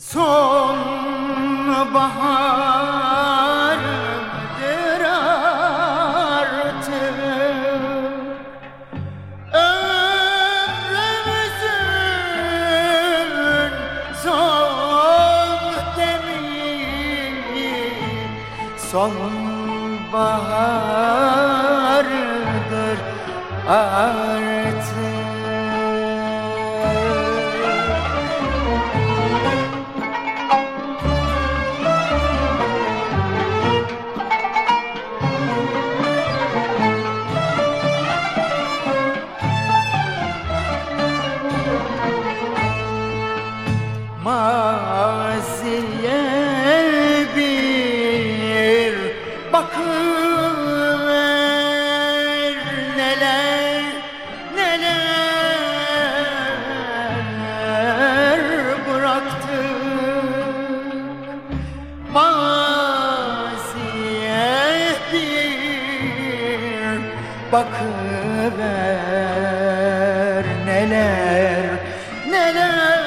Sonbahardır artık, ömrümüzün son demi, sonbahardır artık. Maziye bir bakıver, neler neler bıraktık. Maziye bir bakıver, neler neler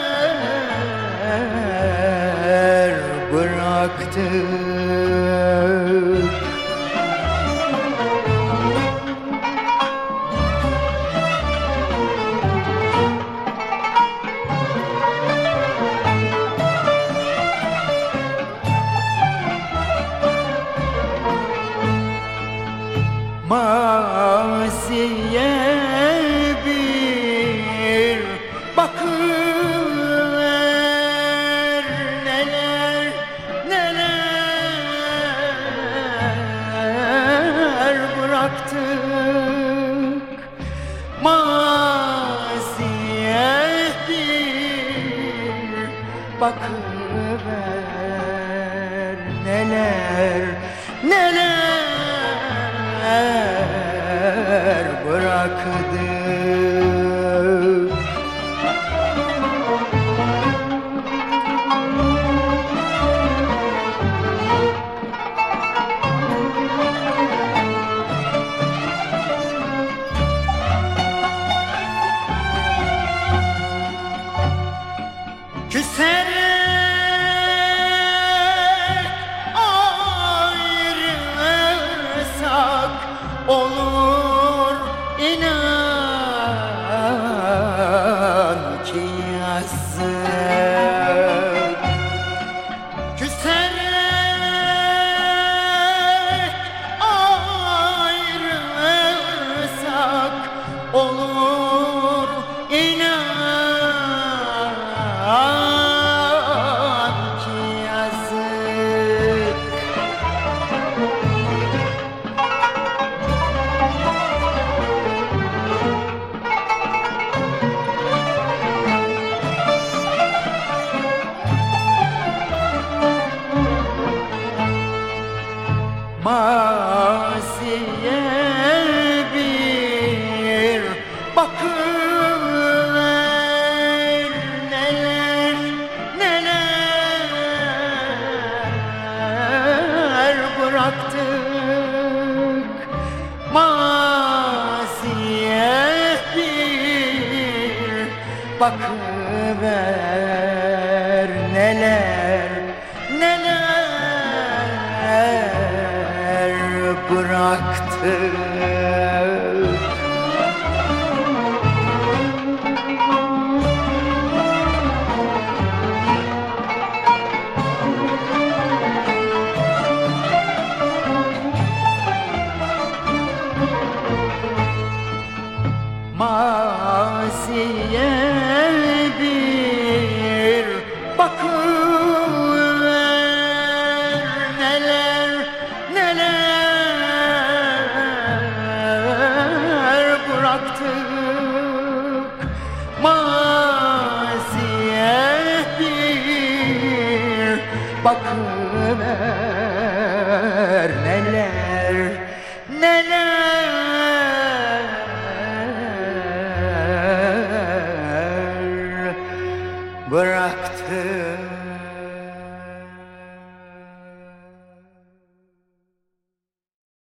bıraktık. Maziye bir bakıver, neler neler bıraktık. Maziye bir bakıver, neler neler bıraktık. Küserek ayrılsak olur inan ki yazık. Küserek ayrılsak olur inan ki yazık. Maziye bir bakıver, neler neler bıraktık. Maziye bir bakıver, neler neler bıraktık. Maziye bir bakıver, neler neler bıraktık. Maziye bir bakıver, neler neler bıraktık.